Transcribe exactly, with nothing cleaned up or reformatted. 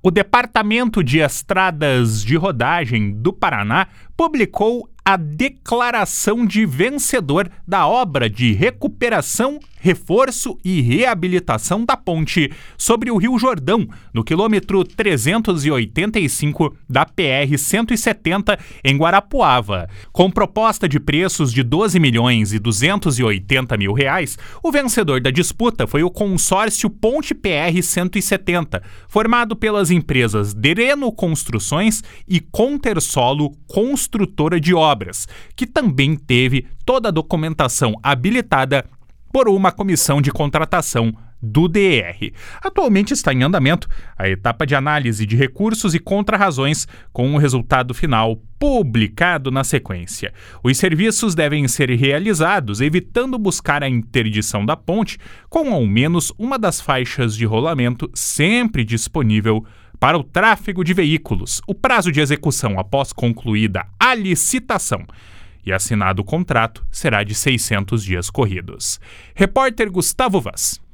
O Departamento de Estradas de Rodagem do Paraná publicou a declaração de vencedor da obra de recuperação, reforço e reabilitação da ponte sobre o Rio Jordão, no quilômetro trezentos e oitenta e cinco da P R cento e setenta, em Guarapuava. Com proposta de preços de doze milhões e duzentos e oitenta mil reais, o vencedor da disputa foi o consórcio Ponte P R cento e setenta, formado pelas empresas Dereno Construções e Contersolo Construtora de Obras, que também teve toda a documentação habilitada por uma comissão de contratação do D R. Atualmente está em andamento a etapa de análise de recursos e contrarrazões, com o resultado final publicado na sequência. Os serviços devem ser realizados evitando buscar a interdição da ponte, com ao menos uma das faixas de rolamento sempre disponível para o tráfego de veículos. O prazo de execução após concluída a licitação e assinado o contrato será de seiscentos dias corridos. Repórter Gustavo Vaz.